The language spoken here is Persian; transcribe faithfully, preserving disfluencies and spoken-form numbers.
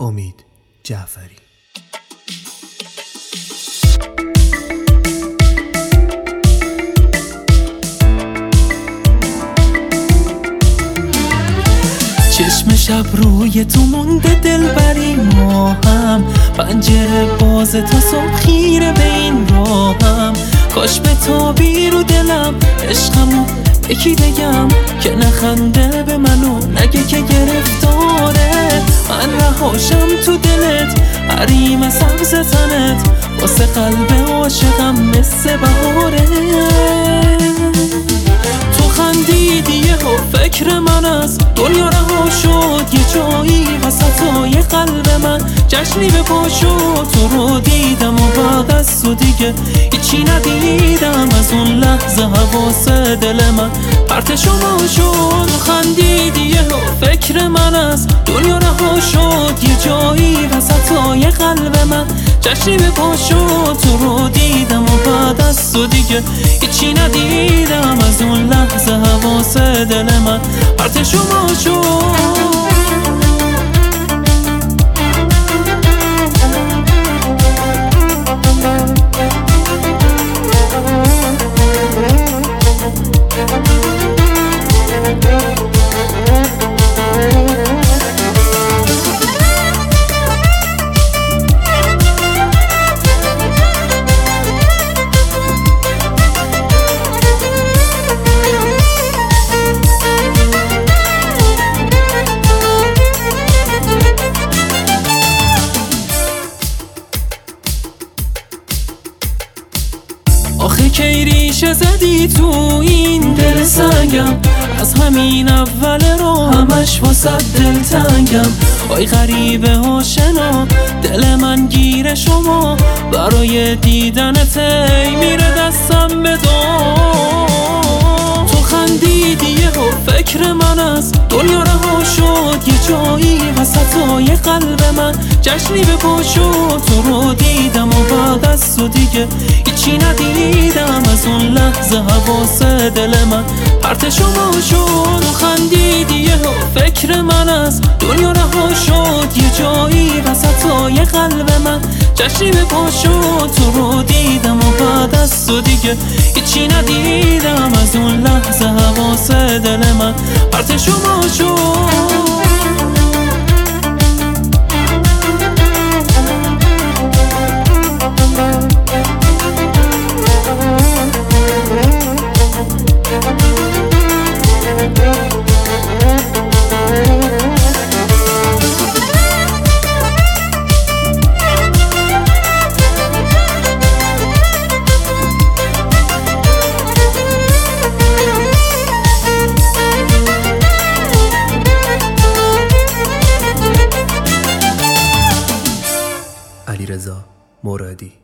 امید جعفری. چشم شب روی تو مونده دلبری، ما هم پنجره باز تا صبح خیره به این راهم. کاش به تابی رو دلم عشقمو یکی بگم که نخنده به منو نگه که گرفتاره. من رهاشم تو دلت حریم سبز تنت، واسه قلب عاشقم مثل بهاره. تو خندیدی و فکر من از دنیا رها شد، یه جایی وسطای قلب من جشنی به پا شد. تو رو دیدم و بعد از تو دیگه هیچی ندیدم، از اون لحظه حواس دل من پرت شما شد. تو خندیدی و فکر من از دنیا رها شد، یه جایی وسطای قلب من جشنی به پا شد. تو رو دیدم و بعد از تو دیگه هیچی ندیدم، از اون لحظه حواس دل من پرت شما شد. آخه کی ریشه زدی تو این دل سنگم، از همین اول رو همش واسه دل تنگم. آی غریبه آشنا دل من گیر شما، برای دیدنت ای میره دستم به دام. تو خندیدی و فکر من از دنیا رها شد، یه جایی وسطای قلب من جشنی به پا شد. تو رو دیدم و بعد از تو دیگه هیچی ندیدم، از اون لحظه حواس دل من پرت شما شد. تو خندیدی و فکر من از دنیا رها شد، یه جایی وسطای قلب من جشنی به پا شد. تو رو دیدم و بعد از تو دیگه هیچی ندیدم، از اون لحظه حواس دل من پرت شما شد. علیرضا مرادی.